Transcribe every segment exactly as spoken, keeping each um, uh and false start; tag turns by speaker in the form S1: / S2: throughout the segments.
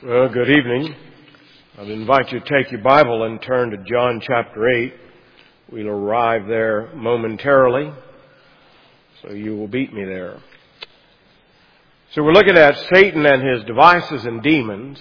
S1: Well, good evening. I'd invite you to take your Bible and turn to John chapter eight. We'll arrive there momentarily, so you will beat me there. So we're looking at Satan and his devices and demons.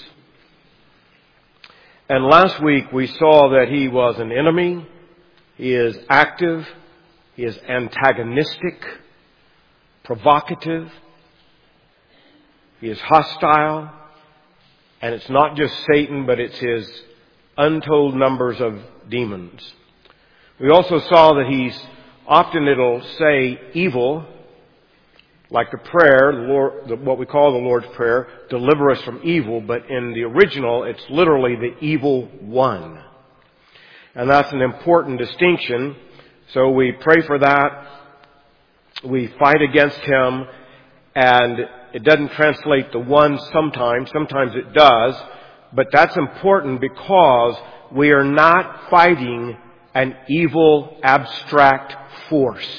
S1: And last week we saw that he was an enemy, he is active, he is antagonistic, provocative, he is hostile. And it's not just Satan, but it's his untold numbers of demons. We also saw that he's, often it'll say evil, like the prayer, the Lord, what we call the Lord's Prayer, deliver us from evil, but in the original, it's literally the evil one. And that's an important distinction. So we pray for that. We fight against him, and it doesn't translate to one sometimes. Sometimes it does. But that's important because we are not fighting an evil, abstract force.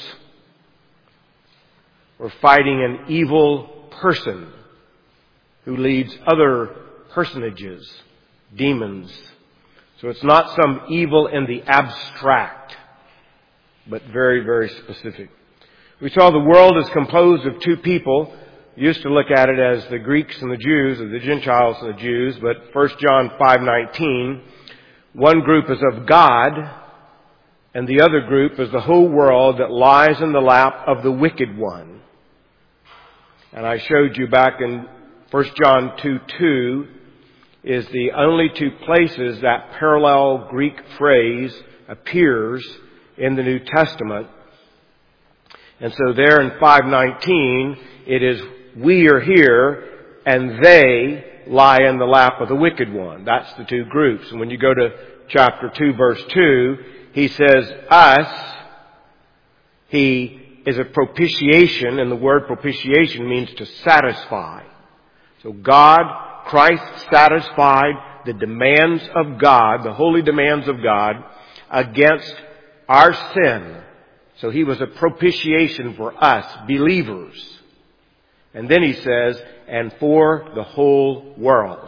S1: We're fighting an evil person who leads other personages, demons. So it's not some evil in the abstract, but very, very specific. We saw the world is composed of two people. We used to look at it as the Greeks and the Jews, or the Gentiles and the Jews, but First John five nineteen, one group is of God, and the other group is the whole world that lies in the lap of the wicked one. And I showed you back in First John two two is the only two places that parallel Greek phrase appears in the New Testament. And so there in five nineteen, it is we are here and they lie in the lap of the wicked one. That's the two groups. And when you go to chapter two, verse two, he says us. He is a propitiation, and the word propitiation means to satisfy. So God, Christ satisfied the demands of God, the holy demands of God, against our sin. So he was a propitiation for us, believers. And then he says, and for the whole world.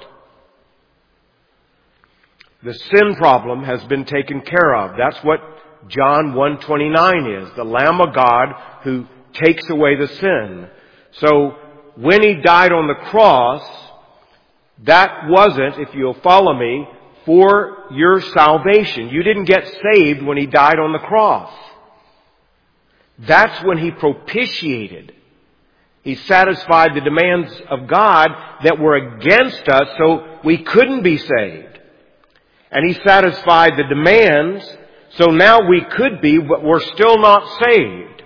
S1: The sin problem has been taken care of. That's what John one twenty-nine is. The Lamb of God who takes away the sin. So when he died on the cross, that wasn't, if you'll follow me, for your salvation. You didn't get saved when he died on the cross. That's when he propitiated. He satisfied the demands of God that were against us, so we couldn't be saved. And he satisfied the demands, so now we could be, but we're still not saved.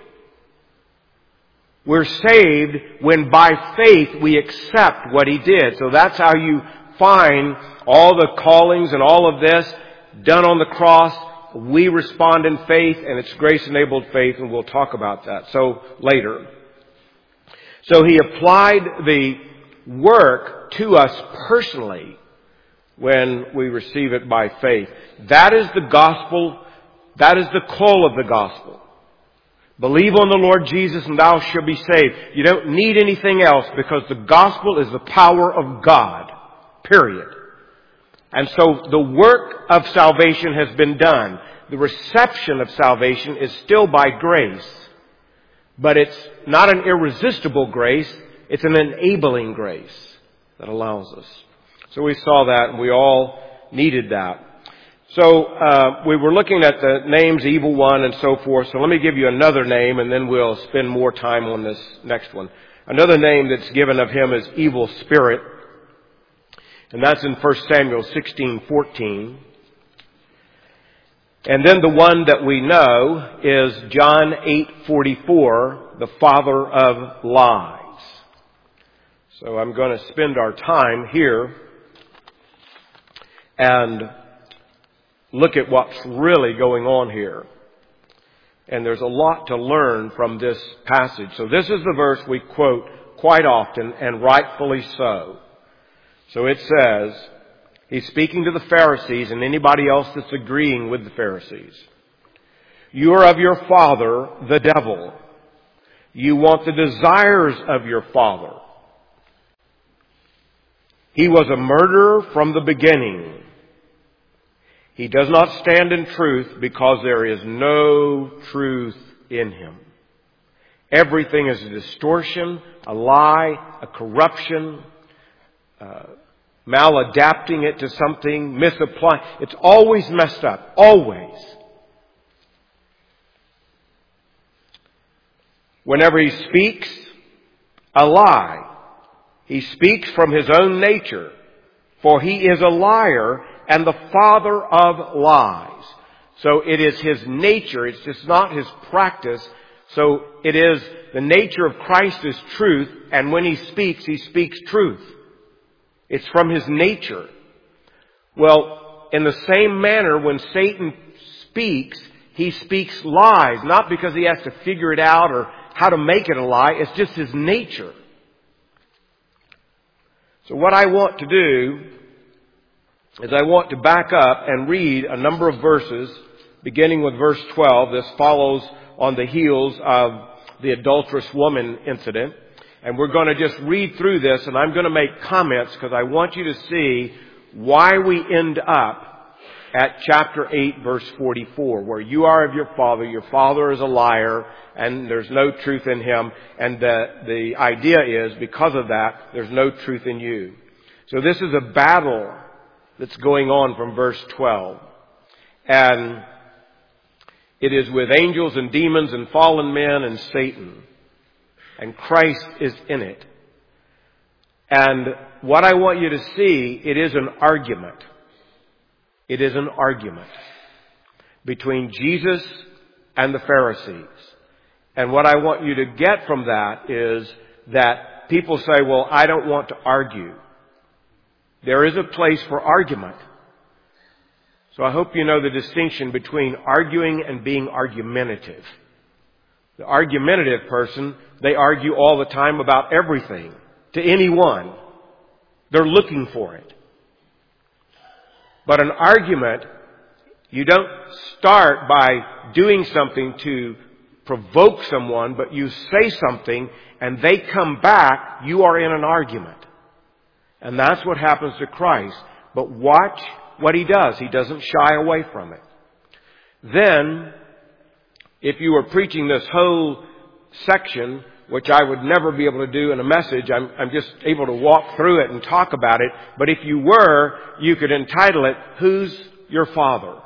S1: We're saved when by faith we accept what he did. So that's how you find all the callings and all of this done on the cross. We respond in faith, and it's grace-enabled faith, and we'll talk about that. So later. So he applied the work to us personally when we receive it by faith. That is the gospel. That is the call of the gospel. Believe on the Lord Jesus and thou shalt be saved. You don't need anything else because the gospel is the power of God. Period. And so the work of salvation has been done. The reception of salvation is still by grace. But it's not an irresistible grace. It's an enabling grace that allows us. So we saw that, and we all needed that. So uh, we were looking at the names Evil One and so forth. So let me give you another name, and then we'll spend more time on this next one. Another name that's given of him is Evil Spirit. And that's in First Samuel sixteen fourteen. And then the one that we know is John eight forty-four, the father of lies. So I'm going to spend our time here and look at what's really going on here. And there's a lot to learn from this passage. So this is the verse we quote quite often, and rightfully so. So it says, he's speaking to the Pharisees and anybody else that's agreeing with the Pharisees. You are of your father, the devil. You want the desires of your father. He was a murderer from the beginning. He does not stand in truth because there is no truth in him. Everything is a distortion, a lie, a corruption, uh, maladapting it to something, misapplying. It's always messed up. Always. Whenever he speaks a lie, he speaks from his own nature, for he is a liar and the father of lies. So it is his nature. It's just not his practice. So it is the nature of Christ is truth, and when he speaks, he speaks truth. It's from his nature. Well, in the same manner, when Satan speaks, he speaks lies, not because he has to figure it out or how to make it a lie. It's just his nature. So what I want to do is I want to back up and read a number of verses, beginning with verse twelve. This follows on the heels of the adulterous woman incident. And we're going to just read through this, and I'm going to make comments because I want you to see why we end up at chapter eight, verse forty-four, where you are of your father, your father is a liar, and there's no truth in him. And the, the idea is, because of that, there's no truth in you. So this is a battle that's going on from verse twelve. And it is with angels and demons and fallen men and Satan. And Christ is in it. And what I want you to see, it is an argument. It is an argument between Jesus and the Pharisees. And what I want you to get from that is that people say, well, I don't want to argue. There is a place for argument. So I hope you know the distinction between arguing and being argumentative. The argumentative person, they argue all the time about everything to anyone. They're looking for it. But an argument, you don't start by doing something to provoke someone, but you say something and they come back, you are in an argument. And that's what happens to Christ. But watch what he does. He doesn't shy away from it. Then, if you were preaching this whole section, which I would never be able to do in a message, I'm, I'm just able to walk through it and talk about it. But if you were, you could entitle it, Who's Your Father?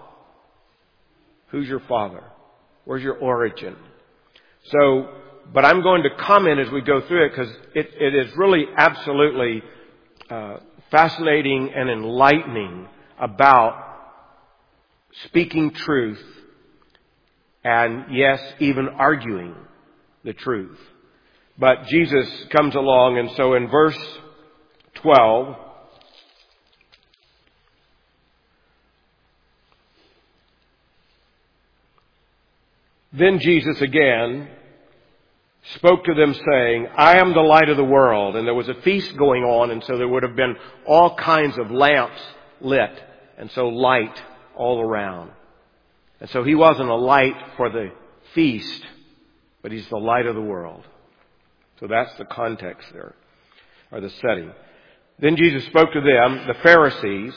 S1: Who's your father? Where's your origin? So, but I'm going to comment as we go through it because it, it is really absolutely uh, fascinating and enlightening about speaking truth and, yes, even arguing the truth. But Jesus comes along, and so in verse twelve, then Jesus again spoke to them saying, I am the light of the world. And there was a feast going on, and so there would have been all kinds of lamps lit, and so light all around. And so he wasn't a light for the feast, but he's the light of the world. So that's the context there, or the setting. Then Jesus spoke to them, the Pharisees,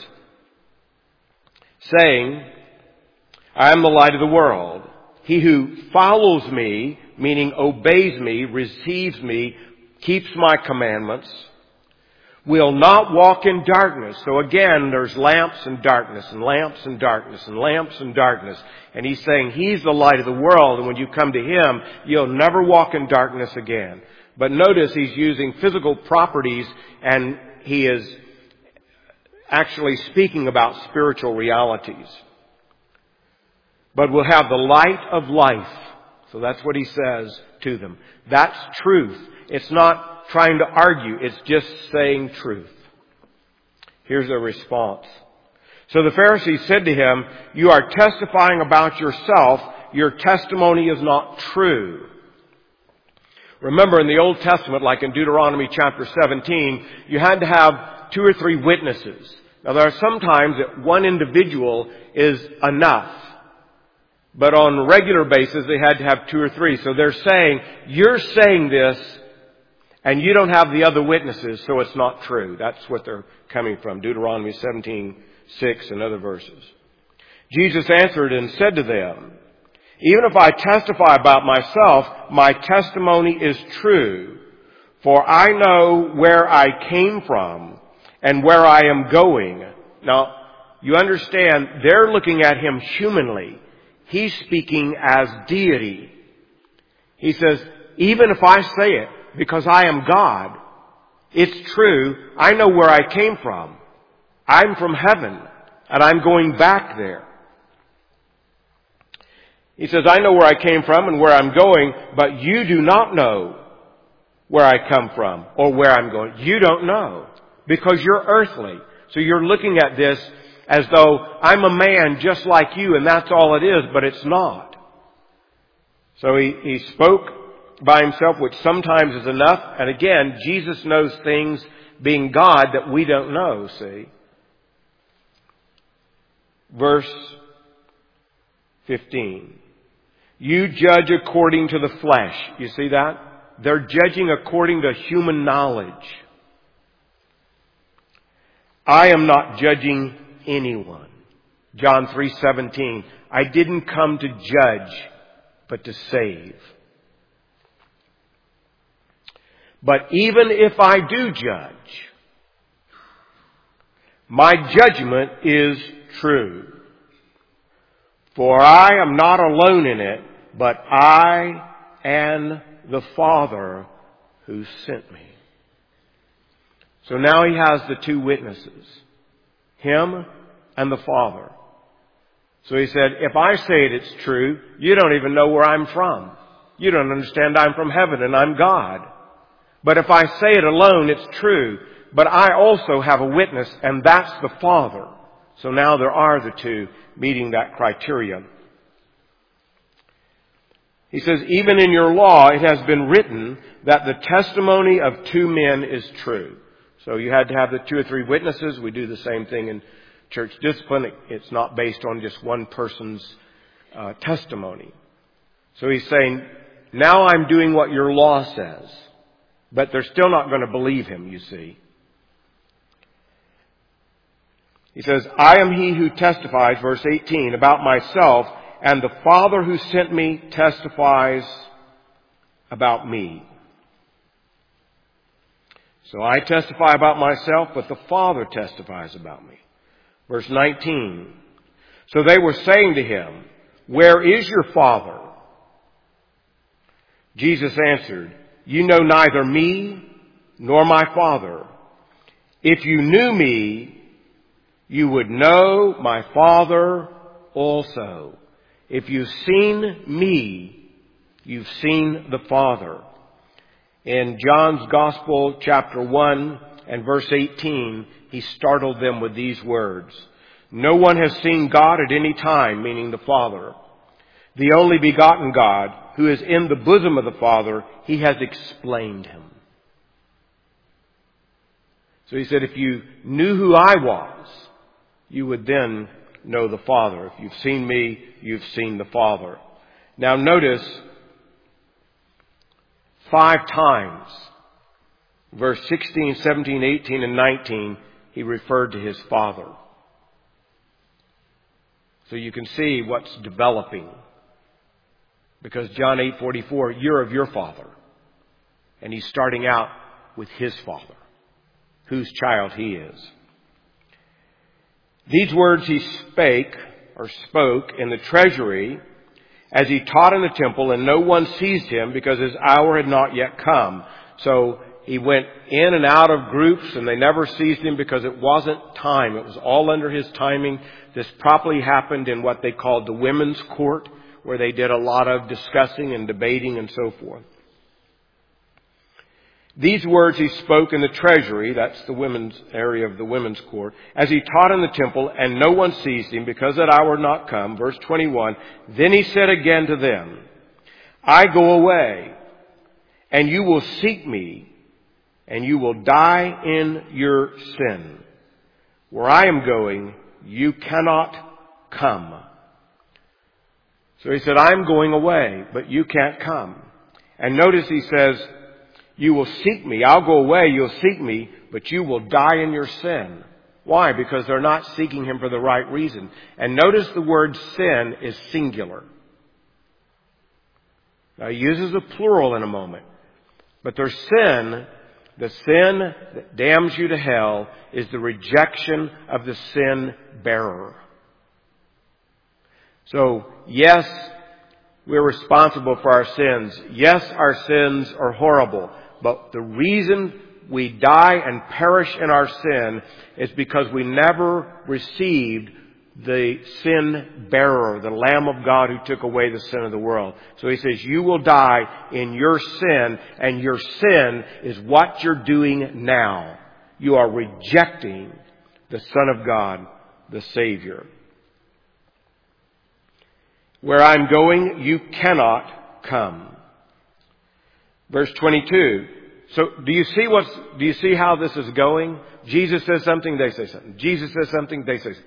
S1: saying, I am the light of the world. He who follows me, meaning obeys me, receives me, keeps my commandments, will not walk in darkness. So again, there's lamps and darkness and lamps and darkness and lamps and darkness. And he's saying he's the light of the world. And when you come to him, you'll never walk in darkness again. But notice he's using physical properties, and he is actually speaking about spiritual realities. But we'll have the light of life. So that's what he says to them. That's truth. It's not trying to argue. It's just saying truth. Here's a response. So the Pharisees said to him, you are testifying about yourself. Your testimony is not true. Remember, in the Old Testament, like in Deuteronomy chapter seventeen, you had to have two or three witnesses. Now, there are some times that one individual is enough. But on a regular basis, they had to have two or three. So they're saying, you're saying this And you don't have the other witnesses, so it's not true. That's what they're coming from. Deuteronomy seventeen six and other verses. Jesus answered and said to them, even if I testify about myself, my testimony is true. For I know where I came from and where I am going. Now, you understand, they're looking at him humanly. He's speaking as deity. He says, even if I say it, because I am God, it's true. I know where I came from. I'm from heaven, and I'm going back there. He says, I know where I came from and where I'm going, but you do not know where I come from or where I'm going. You don't know because you're earthly. So you're looking at this as though I'm a man just like you and that's all it is, but it's not. So he, he spoke by himself, which sometimes is enough. And again, Jesus knows things being God that we don't know, see. Verse fifteen. You judge according to the flesh. You see that? They're judging according to human knowledge. I am not judging anyone. John three seventeen. I didn't come to judge, but to save. But even if I do judge, my judgment is true. For I am not alone in it, but I and the Father who sent me. So now he has the two witnesses, him and the Father. So he said, if I say it, it's true, you don't even know where I'm from. You don't understand I'm from heaven and I'm God. But if I say it alone, it's true. But I also have a witness, and that's the Father. So now there are the two meeting that criteria. He says, even in your law it has been written that the testimony of two men is true. So you had to have the two or three witnesses. We do the same thing in church discipline. It's not based on just one person's uh, testimony. So he's saying, now I'm doing what your law says. But they're still not going to believe him, you see. He says, I am he who testifies, verse eighteen, about myself, and the Father who sent me testifies about me. So I testify about myself, but the Father testifies about me. Verse nineteen. So they were saying to him, where is your Father? Jesus answered, you know neither me nor my Father. If you knew me, you would know my Father also. If you've seen me, you've seen the Father. In John's Gospel, chapter one and verse eighteen, he startled them with these words. No one has seen God at any time, meaning the Father. The only begotten God, who is in the bosom of the Father, he has explained him. So he said, if you knew who I was, you would then know the Father. If you've seen me, you've seen the Father. Now notice, five times, verse sixteen, seventeen, eighteen, and nineteen, he referred to his Father. So you can see what's developing. Because John eight forty-four, you're of your Father. And he's starting out with his Father, whose child he is. These words he spake or spoke in the treasury as he taught in the temple, and no one seized him because his hour had not yet come. So he went in and out of groups and they never seized him because it wasn't time. It was all under his timing. This probably happened in what they called the women's court, where they did a lot of discussing and debating and so forth. These words he spoke in the treasury, that's the women's area of the women's court, as he taught in the temple, and no one seized him because that hour had not come. Verse twenty-one, then he said again to them, I go away, and you will seek me, and you will die in your sin. Where I am going, you cannot come. So he said, I'm going away, but you can't come. And notice he says, You will seek me. I'll go away. You'll seek me, but you will die in your sin. Why? Because they're not seeking him for the right reason. And notice the word sin is singular. Now, he uses a plural in a moment. But their sin, the sin that damns you to hell, is the rejection of the sin bearer. So, yes, we're responsible for our sins. Yes, our sins are horrible. But the reason we die and perish in our sin is because we never received the sin bearer, the Lamb of God who took away the sin of the world. So he says, you will die in your sin, and your sin is what you're doing now. You are rejecting the Son of God, the Savior. Where I'm going, you cannot come. Verse twenty-two. So do you see what's, do you see how this is going? Jesus says something, they say something. Jesus says something, they say something.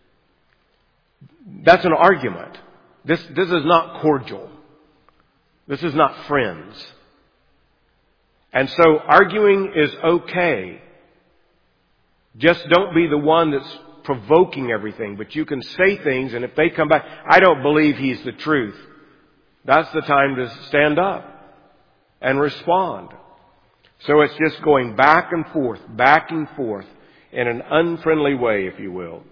S1: That's an argument. This, this is not cordial. This is not friends. And so arguing is okay. Just don't be the one that's provoking everything. But you can say things, and if they come back, I don't believe he's the truth. That's the time to stand up and respond. So it's just going back and forth, back and forth in an unfriendly way, if you will.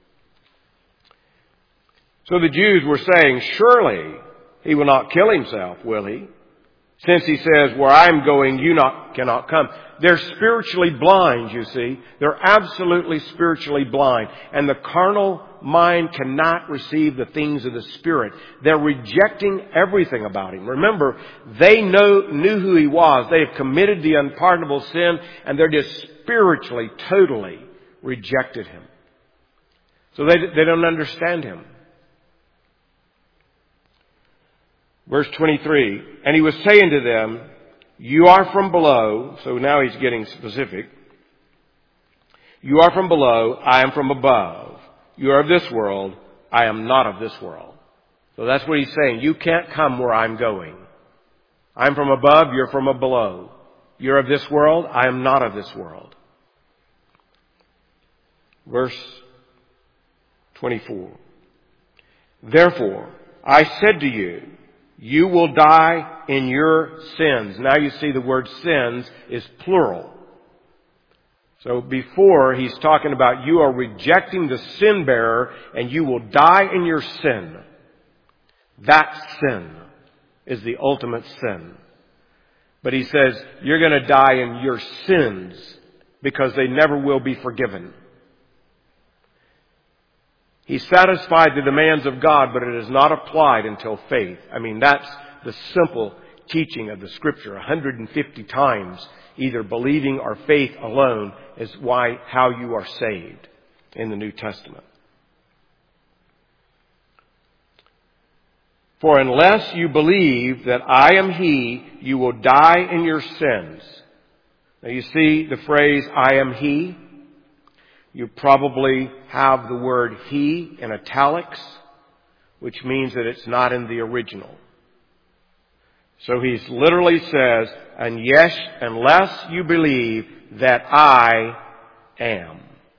S1: So the Jews were saying, surely he will not kill himself, will he? Since he says, where I'm going, you not, cannot come. They're spiritually blind, you see. They're absolutely spiritually blind. And the carnal mind cannot receive the things of the Spirit. They're rejecting everything about him. Remember, they know, knew who he was. They have committed the unpardonable sin, and they're just spiritually, totally rejected him. So they, they don't understand him. Verse twenty-three, and he was saying to them, you are from below. So now he's getting specific. You are from below. I am from above. You are of this world. I am not of this world. So that's what he's saying. You can't come where I'm going. I'm from above. You're from below. You're of this world. I am not of this world. Verse twenty-four. Therefore, I said to you, you will die in your sins. Now you see the word sins is plural. So before he's talking about you are rejecting the sin bearer and you will die in your sin. That sin is the ultimate sin. But he says you're going to die in your sins because they never will be forgiven. He satisfied the demands of God, but it is not applied until faith. I mean, that's the simple teaching of the Scripture. one hundred fifty times, either believing or faith alone is why, how you are saved in the New Testament. For unless you believe that I am He, you will die in your sins. Now you see the phrase, I am He. You probably have the word he in italics, which means that it's not in the original. So he literally says, and yes, unless you believe that I am.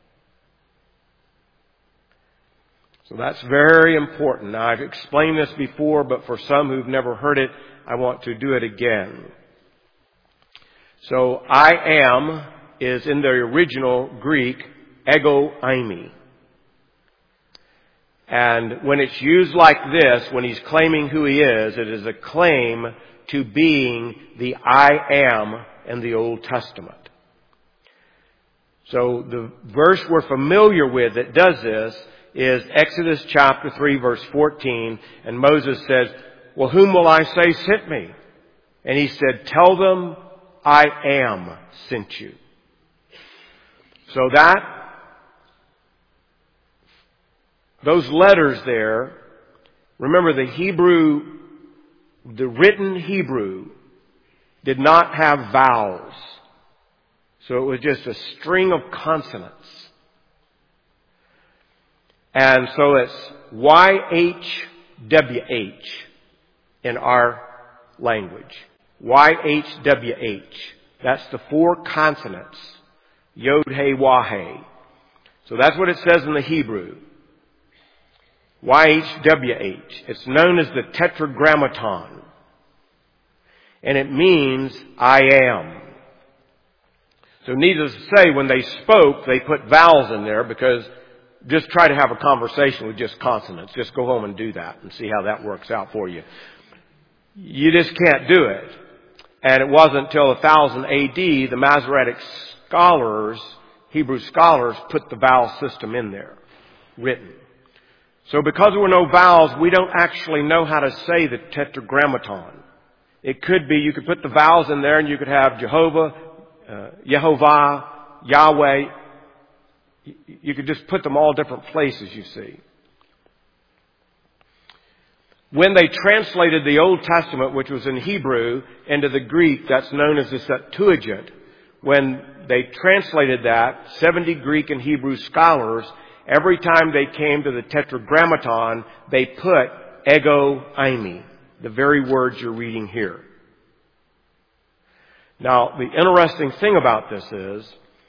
S1: So that's very important. Now I've explained this before, but for some who've never heard it, I want to do it again. So I am is in the original Greek, ego eimi. And when it's used like this, when he's claiming who he is, it is a claim to being the I am in the Old Testament. So the verse we're familiar with that does this is Exodus chapter three verse fourteen. And Moses says, well, whom will I say sent me? And he said, tell them I am sent you. So that those letters there, remember the Hebrew, the written Hebrew did not have vowels. So it was just a string of consonants. And so it's Y H W H in our language. Y H W H. That's the four consonants. Yod, He, Wah, He. So that's what it says in the Hebrew. Y H W H. It's known as the Tetragrammaton. And it means I am. So needless to say, when they spoke, they put vowels in there because just try to have a conversation with just consonants. Just go home and do that and see how that works out for you. You just can't do it. And it wasn't until one thousand A D the Masoretic scholars, Hebrew scholars, put the vowel system in there, written. So because there were no vowels, we don't actually know how to say the Tetragrammaton. It could be, you could put the vowels in there and you could have Jehovah, uh, Yehovah, Yahweh. You could just put them all different places, you see. When they translated the Old Testament, which was in Hebrew, into the Greek, that's known as the Septuagint, when they translated that, seventy Greek and Hebrew scholars, every time they came to the Tetragrammaton, they put ego eimi, the very words you're reading here. Now, the interesting thing about this is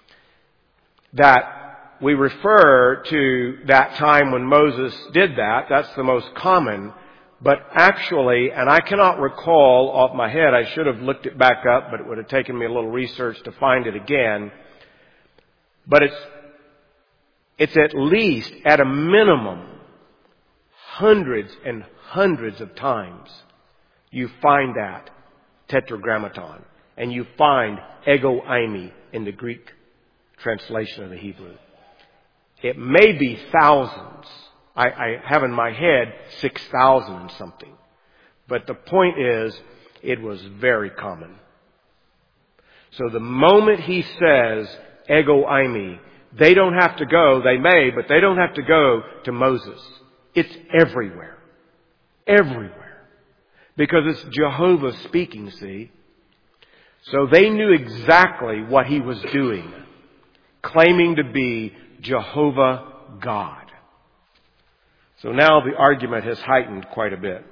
S1: that we refer to that time when Moses did that. That's the most common. But actually, and I cannot recall off my head, I should have looked it back up, but it would have taken me a little research to find it again. But it's, it's at least, at a minimum, hundreds and hundreds of times you find that Tetragrammaton. And you find ego eimi in the Greek translation of the Hebrew. It may be thousands. I, I have in my head six thousand and something. But the point is, it was very common. So the moment he says ego eimi, they don't have to go, they may, but they don't have to go to Moses. It's everywhere. Everywhere. Because it's Jehovah speaking, see? So they knew exactly what he was doing, claiming to be Jehovah God. So now the argument has heightened quite a bit.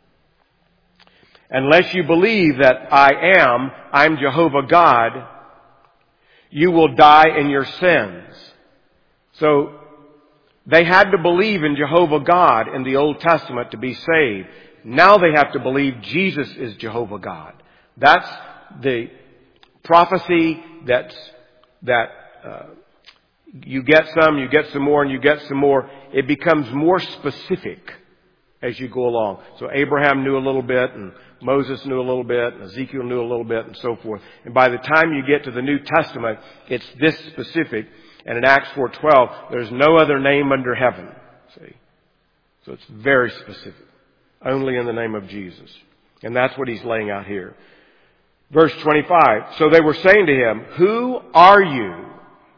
S1: Unless you believe that I am, I'm Jehovah God, you will die in your sins. So they had to believe in Jehovah God in the Old Testament to be saved. Now they have to believe Jesus is Jehovah God. That's the prophecy that's, that uh, you get some, you get some more, and you get some more. It becomes more specific as you go along. So Abraham knew a little bit, and Moses knew a little bit, and Ezekiel knew a little bit, and so forth. And by the time you get to the New Testament, it's this specific. And in Acts four twelve, there's no other name under heaven. See? So it's very specific. Only in the name of Jesus. And that's what he's laying out here. Verse twenty-five. So they were saying to him, who are you?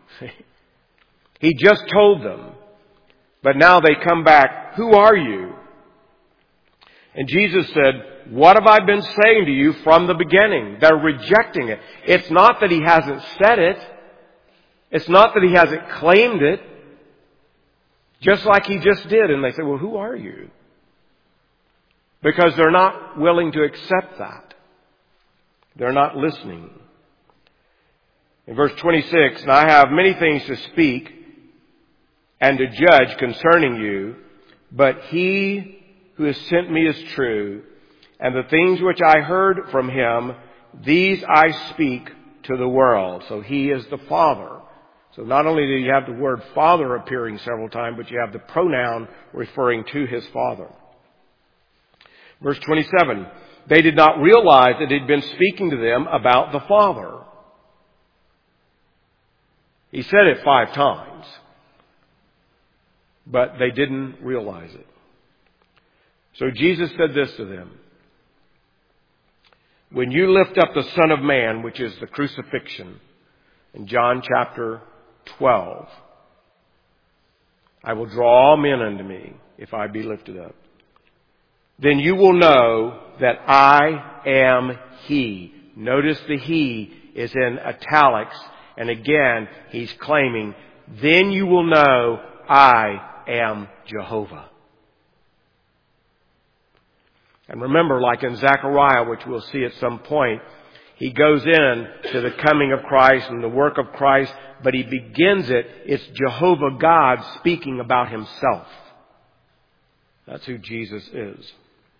S1: He just told them. But now they come back, who are you? And Jesus said, what have I been saying to you from the beginning? They're rejecting it. It's not that he hasn't said it. It's not that he hasn't claimed it. Just like he just did. And they say, well, who are you? Because they're not willing to accept that. They're not listening. In verse twenty-six, and I have many things to speak and to judge concerning you, but he who has sent me is true, and the things which I heard from him, these I speak to the world. So he is the Father. So not only do you have the word Father appearing several times, but you have the pronoun referring to his Father. Verse twenty-seven, they did not realize that he'd been speaking to them about the Father. He said it five times, but they didn't realize it. So Jesus said this to them. When you lift up the Son of Man, which is the crucifixion, in John chapter twelve, I will draw all men unto me if I be lifted up. Then you will know that I am He. Notice the He is in italics. And again, He's claiming, then you will know I am Jehovah. And remember, like in Zechariah, which we'll see at some point, he goes in to the coming of Christ and the work of Christ, but he begins it, it's Jehovah God speaking about himself. That's who Jesus is.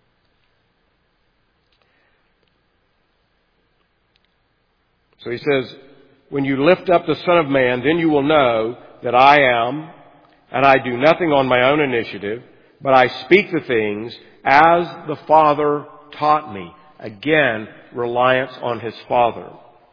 S1: So he says, when you lift up the Son of Man, then you will know that I am, and I do nothing on my own initiative, but I speak the things as the Father taught me. Again, reliance on his Father.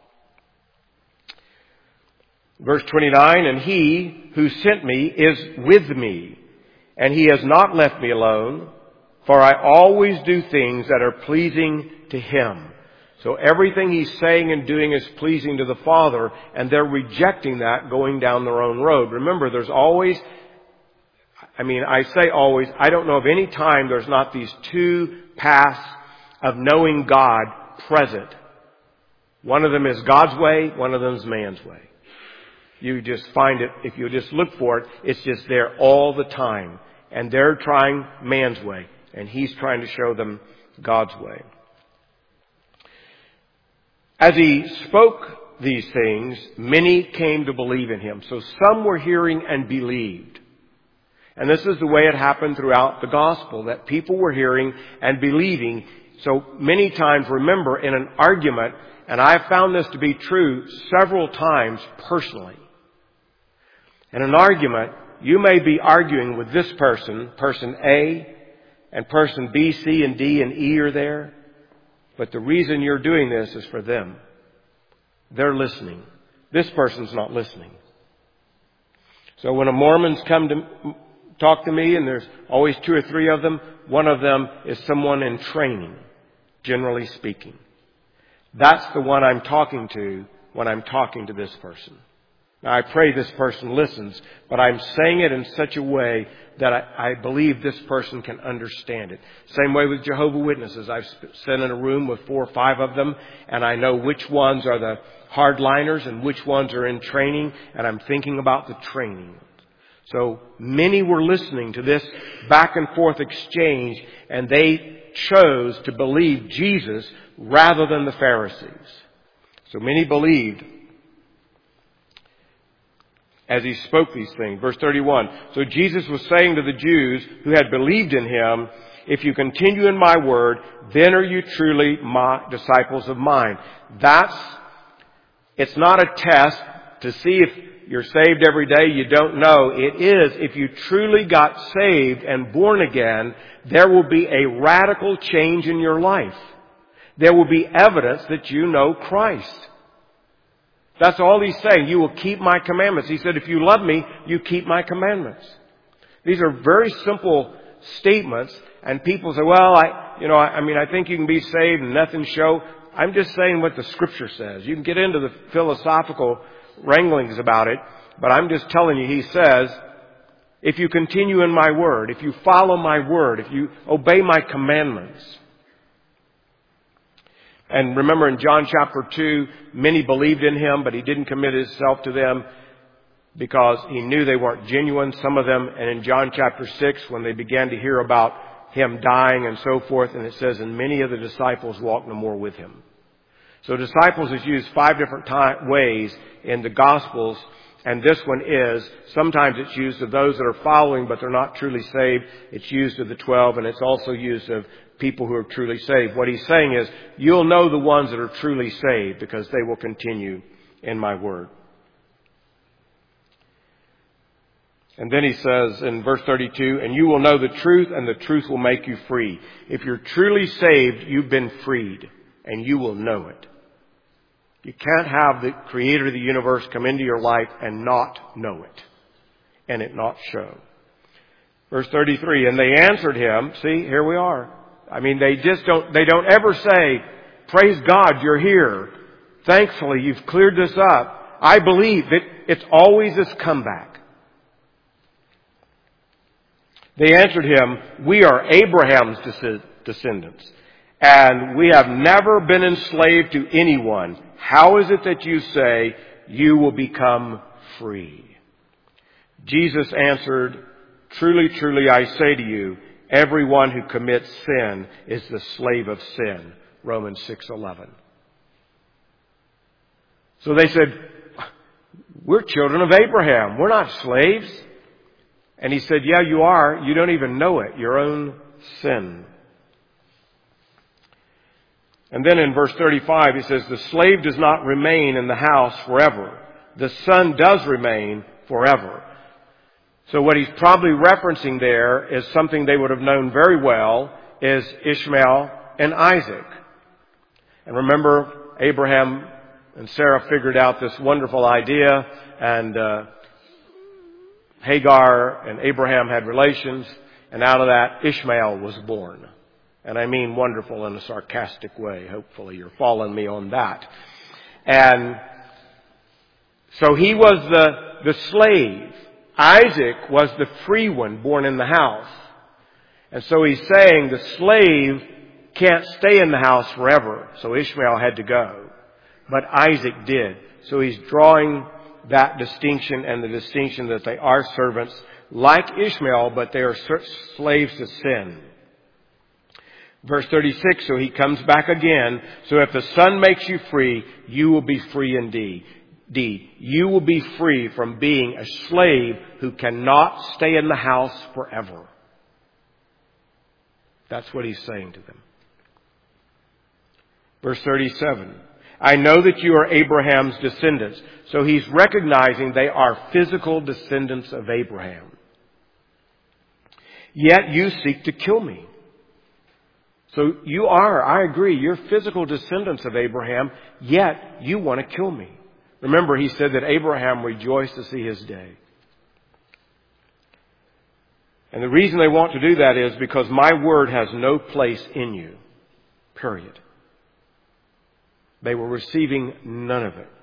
S1: Verse twenty-nine, and he who sent me is with me, and he has not left me alone, for I always do things that are pleasing to him. So everything he's saying and doing is pleasing to the Father, and they're rejecting that, going down their own road. Remember, there's always, I mean, I say always, I don't know of any time there's not these two paths of knowing God present. One of them is God's way, one of them is man's way. You just find it, if you just look for it, it's just there all the time. And they're trying man's way, and he's trying to show them God's way. As he spoke these things, many came to believe in him. So some were hearing and believed. And this is the way it happened throughout the gospel, that people were hearing and believing. So many times, remember, in an argument, and I've found this to be true several times personally. In an argument, you may be arguing with this person, person A, and person B, C, and D, and E are there. But the reason you're doing this is for them. They're listening. This person's not listening. So when a Mormon's come to talk to me, and there's always two or three of them, one of them is someone in training, generally speaking. That's the one I'm talking to when I'm talking to this person. Now, I pray this person listens, but I'm saying it in such a way that I, I believe this person can understand it. Same way with Jehovah's Witnesses. I've sat in a room with four or five of them, and I know which ones are the hardliners and which ones are in training, and I'm thinking about the training. So many were listening to this back and forth exchange, and they chose to believe Jesus rather than the Pharisees. So many believed as he spoke these things. Verse thirty-one. So Jesus was saying to the Jews who had believed in him, if you continue in my word, then are you truly my disciples of mine. That's, it's not a test to see if you're saved every day. You don't know. It is, if you truly got saved and born again, there will be a radical change in your life. There will be evidence that you know Christ. That's all he's saying. You will keep my commandments. He said, if you love me, you keep my commandments. These are very simple statements, and people say, well, I, you know, I, I mean, I think you can be saved and nothing show. I'm just saying what the Scripture says. You can get into the philosophical wranglings about it, but I'm just telling you, he says, if you continue in my word, if you follow my word, if you obey my commandments. And remember in John chapter two, many believed in him, but he didn't commit himself to them because he knew they weren't genuine, some of them. And in John chapter six, when they began to hear about him dying and so forth, and it says, and many of the disciples walked no more with him. So disciples is used five different time, ways in the Gospels, and this one is, sometimes it's used of those that are following, but they're not truly saved. It's used of the twelve, and it's also used of people who are truly saved. What he's saying is, you'll know the ones that are truly saved because they will continue in my word. And then he says in verse thirty-two, and you will know the truth, and the truth will make you free. If you're truly saved, you've been freed, and you will know it. You can't have the creator of the universe come into your life and not know it, and it not show. Verse thirty-three, and they answered him, see, here we are. I mean, they just don't, they don't ever say, praise God, you're here. Thankfully, you've cleared this up. I believe that it's always this comeback. They answered him, we are Abraham's descendants, and we have never been enslaved to anyone. How is it that you say you will become free? Jesus answered, truly, truly, I say to you, Everyone who commits sin is the slave of sin. Romans six eleven. So they said, we're children of Abraham. We're not slaves. And he said, yeah, you are. You don't even know it. Your own sin. And then in verse thirty-five, he says, the slave does not remain in the house forever. The son does remain forever. So what he's probably referencing there is something they would have known very well, is Ishmael and Isaac. And remember, Abraham and Sarah figured out this wonderful idea, and uh, Hagar and Abraham had relations, and out of that Ishmael was born. And I mean wonderful in a sarcastic way. Hopefully you're following me on that. And so he was the, the slave. Isaac was the free one born in the house. And so he's saying the slave can't stay in the house forever. So Ishmael had to go. But Isaac did. So he's drawing that distinction, and the distinction that they are servants like Ishmael, but they are slaves to sin. Verse thirty-six, so he comes back again. So if the Son makes you free, you will be free indeed. Indeed, you will be free from being a slave who cannot stay in the house forever. That's what he's saying to them. Verse thirty-seven, I know that you are Abraham's descendants. So he's recognizing they are physical descendants of Abraham. Yet you seek to kill me. So you are, I agree, you're physical descendants of Abraham, yet you want to kill me. Remember, he said that Abraham rejoiced to see his day. And the reason they want to do that is because my word has no place in you. Period. They were receiving none of it.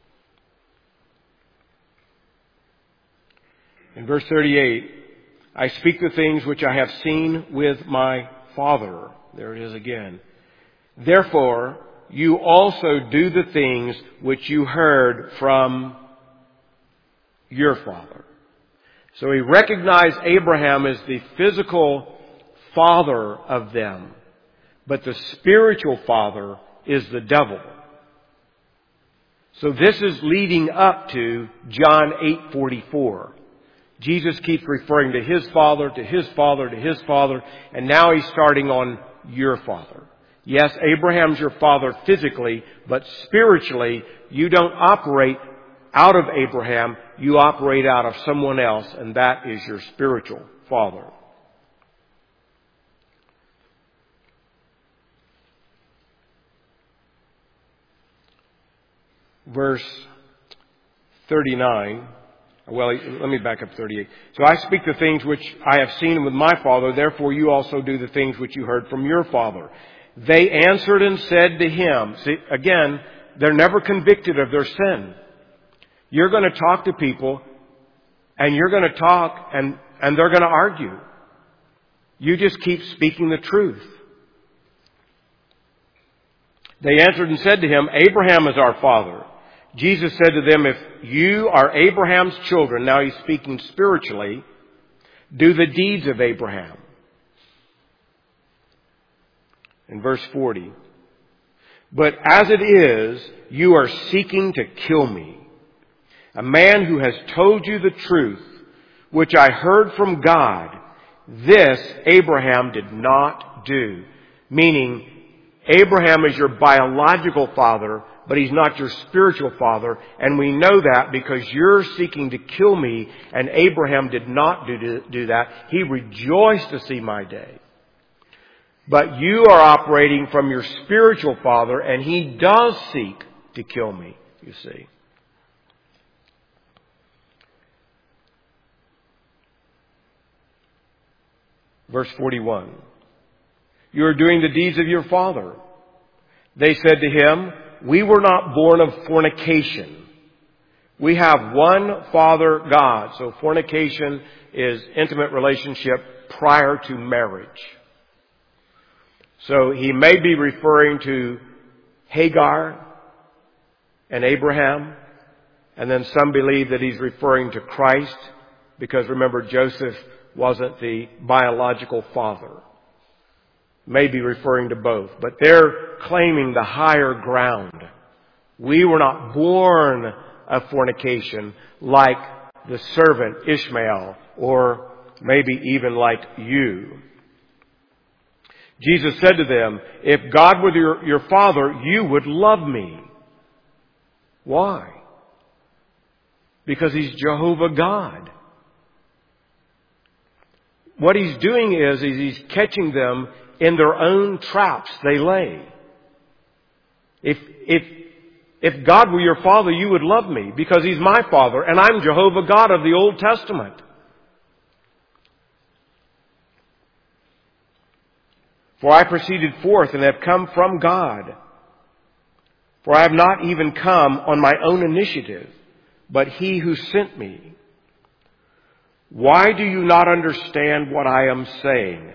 S1: In verse thirty-eight, I speak the things which I have seen with my Father. There it is again. Therefore, you also do the things which you heard from your father. So he recognized Abraham as the physical father of them, but the spiritual father is the devil. So this is leading up to John eight forty-four. Jesus keeps referring to his father, to his father, to his father, and now he's starting on your father. Yes, Abraham's your father physically, but spiritually, you don't operate out of Abraham, you operate out of someone else, and that is your spiritual father. Verse thirty-nine. Well, let me back up thirty-eight. So I speak the things which I have seen with my father, therefore you also do the things which you heard from your father. They answered and said to him, see, again, they're never convicted of their sin. You're going to talk to people, and you're going to talk, and, and they're going to argue. You just keep speaking the truth. They answered and said to him, Abraham is our father. Jesus said to them, if you are Abraham's children, now he's speaking spiritually, do the deeds of Abraham. In verse forty, but as it is, you are seeking to kill me, a man who has told you the truth, which I heard from God. This Abraham did not do. Meaning, Abraham is your biological father, but he's not your spiritual father. And we know that because you're seeking to kill me, and Abraham did not do, do that. He rejoiced to see my day. But you are operating from your spiritual father, and he does seek to kill me, you see. Verse forty-one. You are doing the deeds of your father. They said to him, we were not born of fornication. We have one Father, God. So fornication is intimate relationship prior to marriage. So he may be referring to Hagar and Abraham. And then some believe that he's referring to Christ. Because remember, Joseph wasn't the biological father. Maybe referring to both, but they're claiming the higher ground. We were not born of fornication like the servant Ishmael, or maybe even like you. Jesus said to them, if God were your, your father, you would love me. Why? Because He's Jehovah God. What He's doing is, is He's catching them in their own traps they lay. If, if, if God were your father, you would love me because He's my father and I'm Jehovah God of the Old Testament. For I proceeded forth and have come from God. For I have not even come on my own initiative, but He who sent me. Why do you not understand what I am saying?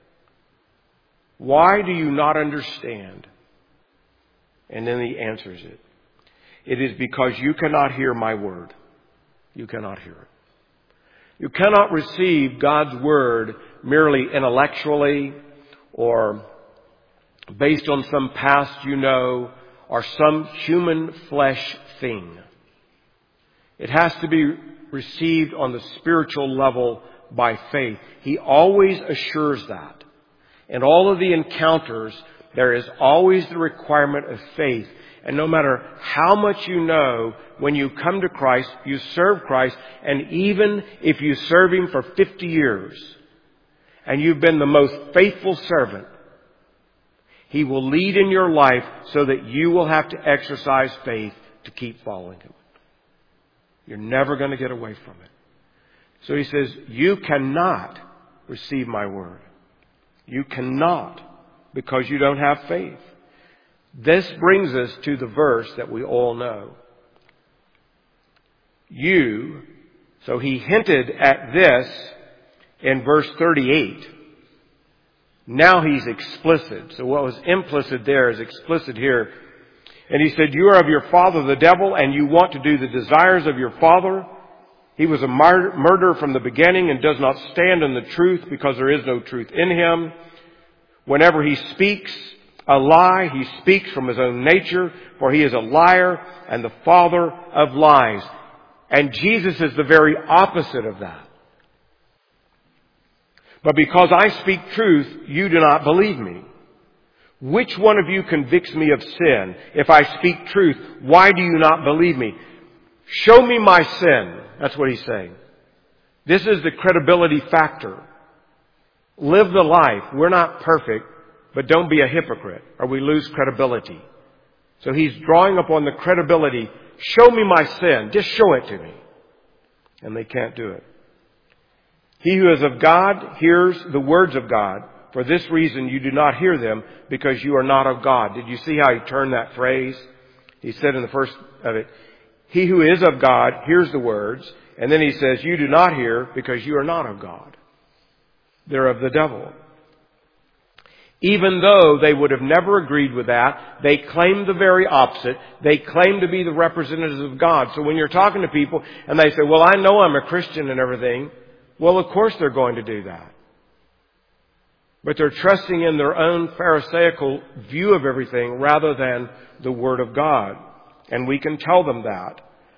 S1: Why do you not understand? And then He answers it. It is because you cannot hear my word. You cannot hear it. You cannot receive God's word merely intellectually or based on some past you know or some human flesh thing. It has to be received on the spiritual level by faith. He always assures that. In all of the encounters, there is always the requirement of faith. And no matter how much you know, when you come to Christ, you serve Christ, and even if you serve Him for fifty years, and you've been the most faithful servant, He will lead in your life so that you will have to exercise faith to keep following Him. You're never going to get away from it. So He says, you cannot receive my word. You cannot, because you don't have faith. This brings us to the verse that we all know. You, so He hinted at this in verse thirty-eight. Now He's explicit. So what was implicit there is explicit here. And He said, you are of your father the devil, and you want to do the desires of your father. He was a murderer from the beginning and does not stand in the truth because there is no truth in him. Whenever he speaks a lie, he speaks from his own nature, for he is a liar and the father of lies. And Jesus is the very opposite of that. But because I speak truth, you do not believe me. Which one of you convicts me of sin? If I speak truth, why do you not believe me? Show me my sin. That's what He's saying. This is the credibility factor. Live the life. We're not perfect, but don't be a hypocrite or we lose credibility. So He's drawing upon the credibility. Show me my sin. Just show it to me. And they can't do it. He who is of God hears the words of God. For this reason you do not hear them, because you are not of God. Did you see how He turned that phrase? He said in the first of it, he who is of God hears the words. And then He says, you do not hear because you are not of God. They're of the devil. Even though they would have never agreed with that, they claim the very opposite. They claim to be the representatives of God. So when you're talking to people and they say, well, I know I'm a Christian and everything. Well, of course they're going to do that. But they're trusting in their own Pharisaical view of everything rather than the Word of God. And we can tell them that.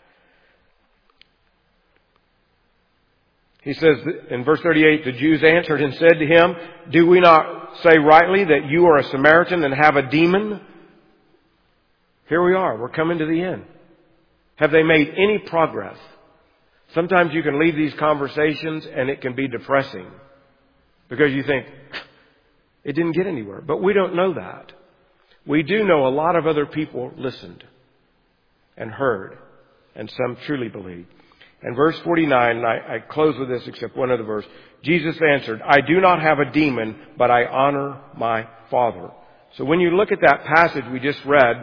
S1: He says in verse thirty-eight, the Jews answered and said to Him, do we not say rightly that you are a Samaritan and have a demon? Here we are. We're coming to the end. Have they made any progress? Sometimes you can leave these conversations and it can be depressing because you think, it didn't get anywhere. But we don't know that. We do know a lot of other people listened and heard, and some truly believed. And verse forty-nine, and I, I close with this except one other verse. Jesus answered, I do not have a demon, but I honor my Father. So when you look at that passage we just read,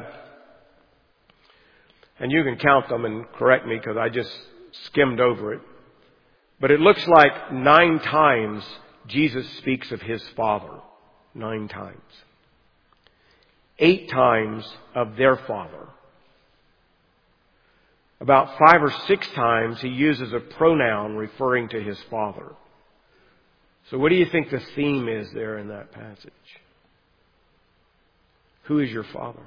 S1: and you can count them and correct me because I just skimmed over it, but it looks like nine times Jesus speaks of His Father. Nine times. Eight times of their Father. About five or six times He uses a pronoun referring to His Father. So what do you think the theme is there in that passage? Who is your Father?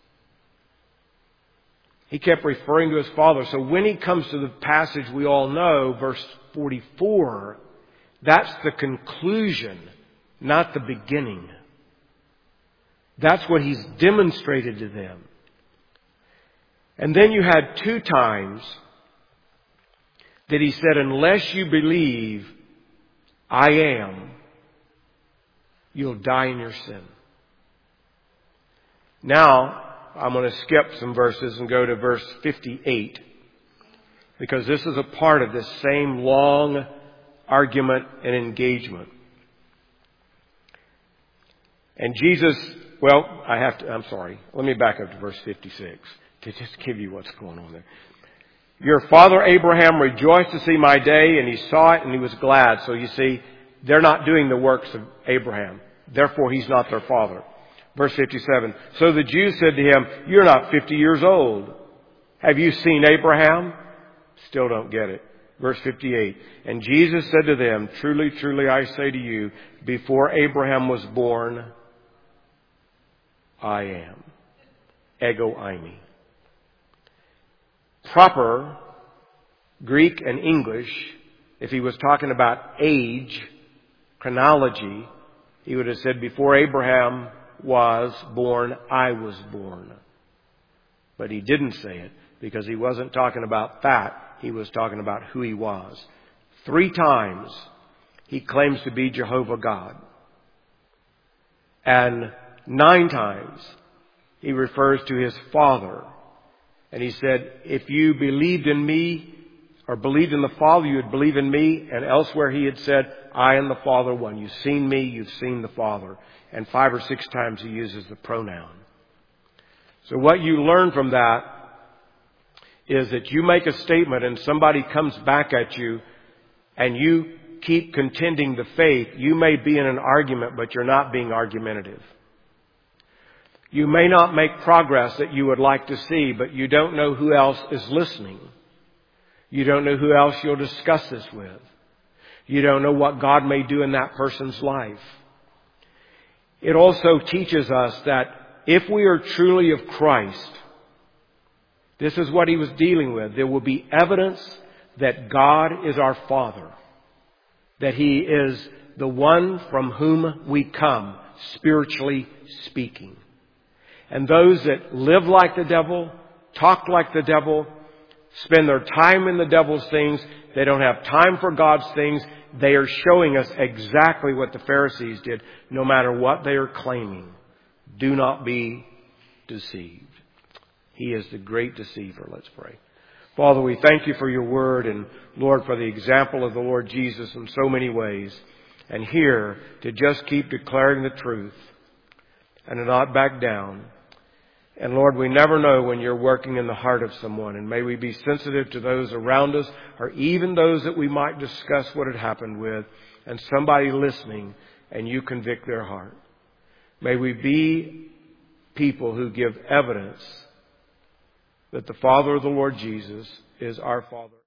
S1: He kept referring to His Father. So when he comes to the passage we all know, verse forty-four, that's the conclusion, not the beginning. That's what He's demonstrated to them. And then you had two times that He said, unless you believe I am, you'll die in your sin. Now, I'm going to skip some verses and go to verse fifty-eight, because this is a part of this same long argument and engagement. And Jesus, well, I have to, I'm sorry, let me back up to verse fifty-six to just give you what's going on there. Your father Abraham rejoiced to see my day, and he saw it and he was glad. So you see, they're not doing the works of Abraham. Therefore, he's not their father. Verse fifty-seven. So the Jews said to him, you're not fifty years old. Have you seen Abraham? Still don't get it. Verse fifty-eight. And Jesus said to them, truly, truly, I say to you, before Abraham was born, I am. Ego eimi. Proper Greek and English, if he was talking about age, chronology, he would have said, before Abraham was born, I was born. But he didn't say it because he wasn't talking about that. He was talking about who he was. Three times he claims to be Jehovah God. And nine times he refers to his Father. And he said, if you believed in me or believed in the Father, you would believe in me. And elsewhere he had said, I and the Father one. You've seen me, you've seen the Father. And five or six times he uses the pronoun. So what you learn from that is that you make a statement and somebody comes back at you and you keep contending the faith. You may be in an argument, but you're not being argumentative. You may not make progress that you would like to see, but you don't know who else is listening. You don't know who else you'll discuss this with. You don't know what God may do in that person's life. It also teaches us that if we are truly of Christ, this is what he was dealing with. There will be evidence that God is our Father, that He is the one from whom we come, spiritually speaking. And those that live like the devil, talk like the devil, spend their time in the devil's things, they don't have time for God's things. They are showing us exactly what the Pharisees did, no matter what they are claiming. Do not be deceived. He is the great deceiver. Let's pray. Father, we thank you for your word and, Lord, for the example of the Lord Jesus in so many ways. And here, to just keep declaring the truth and to not back down. And Lord, we never know when you're working in the heart of someone. And may we be sensitive to those around us or even those that we might discuss what had happened with and somebody listening and you convict their heart. May we be people who give evidence that the Father of the Lord Jesus is our Father.